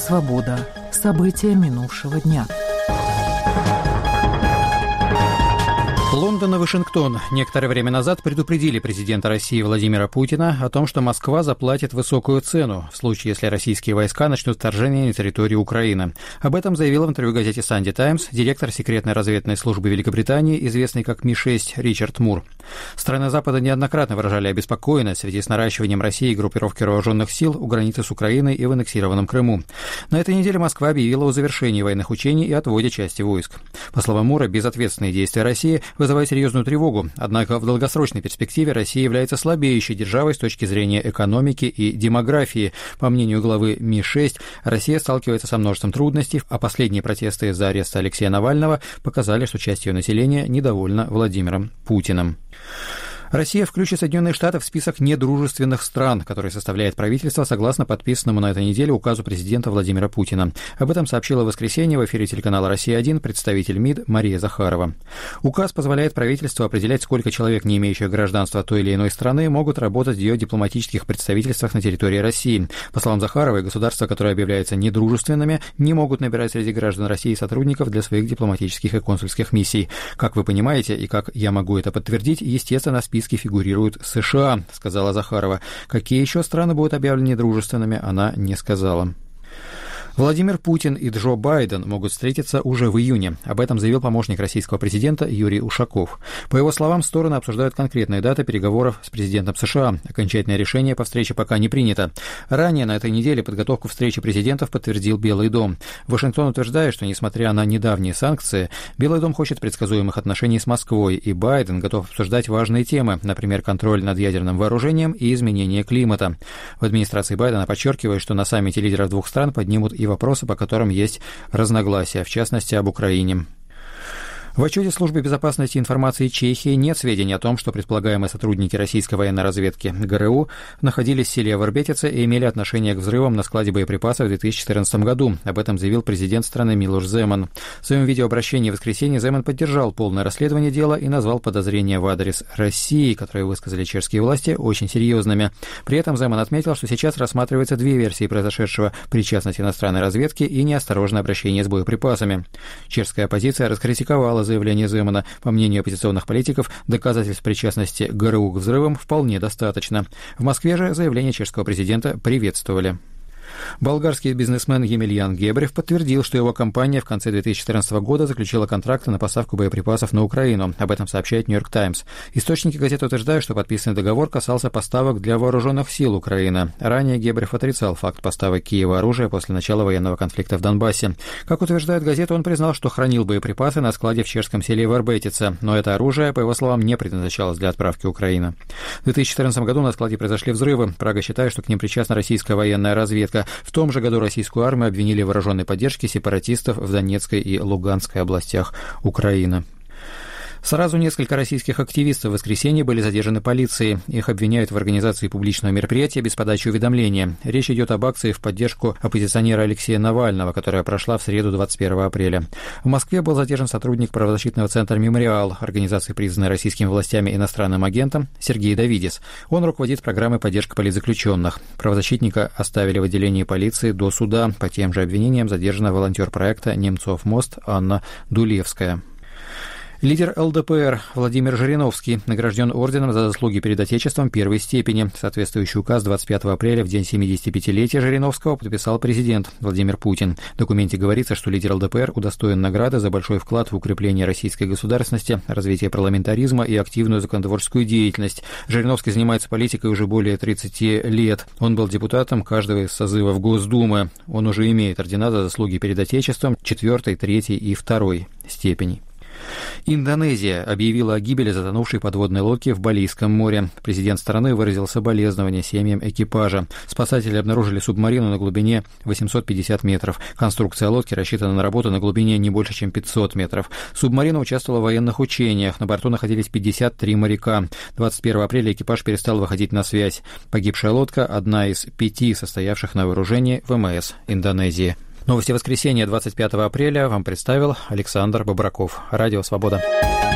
Свобода. События минувшего дня. Лондон и Вашингтон некоторое время назад предупредили президента России Владимира Путина о том, что Москва заплатит высокую цену в случае, если российские войска начнут вторжение на территорию Украины. Об этом заявил в интервью газете «Санди Таймс» директор секретной разведывательной службы Великобритании, известный как Ми-6, Ричард Мур. Страны Запада неоднократно выражали обеспокоенность в связи с наращиванием России группировки вооруженных сил у границы с Украиной и в аннексированном Крыму. На этой неделе Москва объявила о завершении военных учений и отводе части войск. По словам Мура, безответственные действия России вызывает серьезную тревогу, однако в долгосрочной перспективе Россия является слабеющей державой с точки зрения экономики и демографии. По мнению главы Ми-6, Россия сталкивается со множеством трудностей, а последние протесты из-за ареста Алексея Навального показали, что часть ее населения недовольна Владимиром Путиным. Россия включит Соединенные Штаты в список недружественных стран, который составляет правительство согласно подписанному на этой неделе указу президента Владимира Путина. Об этом сообщила в воскресенье в эфире телеканала «Россия-1» представитель МИД Мария Захарова. Указ позволяет правительству определять, сколько человек, не имеющих гражданства той или иной страны, могут работать в ее дипломатических представительствах на территории России. По словам Захаровой, государства, которые объявляются недружественными, не могут набирать среди граждан России сотрудников для своих дипломатических и консульских миссий. Как вы понимаете, и как я могу это подтвердить, естественно, в списке фигурируют США, сказала Захарова. Какие еще страны будут объявлены недружественными, она не сказала. Владимир Путин и Джо Байден могут встретиться уже в июне. Об этом заявил помощник российского президента Юрий Ушаков. По его словам, стороны обсуждают конкретные даты переговоров с президентом США. Окончательное решение по встрече пока не принято. Ранее на этой неделе подготовку встречи президентов подтвердил Белый дом. Вашингтон утверждает, что, несмотря на недавние санкции, Белый дом хочет предсказуемых отношений с Москвой, и Байден готов обсуждать важные темы, например, контроль над ядерным вооружением и изменение климата. В администрации Байдена подчеркивают, что на саммите лидеров двух стран поднимут и вопросы, по которым есть разногласия, в частности, об Украине. В отчете Службы безопасности информации Чехии нет сведений о том, что предполагаемые сотрудники российской военной разведки ГРУ находились в селе Вербетице и имели отношение к взрывам на складе боеприпасов в 2014 году. Об этом заявил президент страны Милош Земан. В своем видеообращении в воскресенье Земан поддержал полное расследование дела и назвал подозрения в адрес России, которые высказали чешские власти, очень серьезными. При этом Земан отметил, что сейчас рассматриваются две версии произошедшего: причастность иностранной разведки и неосторожное обращение с боеприпасами. Чешская оппозиция раскритиковала заявление Земана. По мнению оппозиционных политиков, доказательств причастности ГРУ к взрывам вполне достаточно. В Москве же заявление чешского президента приветствовали. Болгарский бизнесмен Емельян Гебрев подтвердил, что его компания в конце 2014 года заключила контракты на поставку боеприпасов на Украину. Об этом сообщает «Нью-Йорк Таймс». Источники газеты утверждают, что подписанный договор касался поставок для вооруженных сил Украины. Ранее Гебрев отрицал факт поставок Киева оружия после начала военного конфликта в Донбассе. Как утверждает газета, он признал, что хранил боеприпасы на складе в чешском селе Вербетице, но это оружие, по его словам, не предназначалось для отправки в Украину. В 2014 году на складе произошли взрывы. Прага считает, что к ним причастна российская военная разведка. В том же году российскую армию обвинили в вооруженной поддержке сепаратистов в Донецкой и Луганской областях Украины. Сразу несколько российских активистов в воскресенье были задержаны полицией. Их обвиняют в организации публичного мероприятия без подачи уведомления. Речь идет об акции в поддержку оппозиционера Алексея Навального, которая прошла в среду 21 апреля. В Москве был задержан сотрудник правозащитного центра «Мемориал», организации, признанной российскими властями иностранным агентом, Сергей Давидис. Он руководит программой поддержки политзаключенных. Правозащитника оставили в отделении полиции до суда. По тем же обвинениям задержана волонтер проекта «Немцов мост» Анна Дулевская. Лидер ЛДПР Владимир Жириновский награжден орденом за заслуги перед Отечеством первой степени. Соответствующий указ 25 апреля, в день 75-летия Жириновского, подписал президент Владимир Путин. В документе говорится, что лидер ЛДПР удостоен награды за большой вклад в укрепление российской государственности, развитие парламентаризма и активную законотворческую деятельность. Жириновский занимается политикой уже более 30 лет. Он был депутатом каждого из созывов Госдумы. Он уже имеет ордена за заслуги перед Отечеством 4, 3 и 2 степени. Индонезия объявила о гибели затонувшей подводной лодки в Балийском море. Президент страны выразил соболезнования семьям экипажа. Спасатели обнаружили субмарину на глубине 850 метров. Конструкция лодки рассчитана на работу на глубине не больше, чем 500 метров. Субмарина участвовала в военных учениях. На борту находились 53 моряка. 21 апреля экипаж перестал выходить на связь. Погибшая лодка – одна из 5 состоявших на вооружении ВМС Индонезии. Новости воскресенья 25 апреля вам представил Александр Бобраков. Радио «Свобода».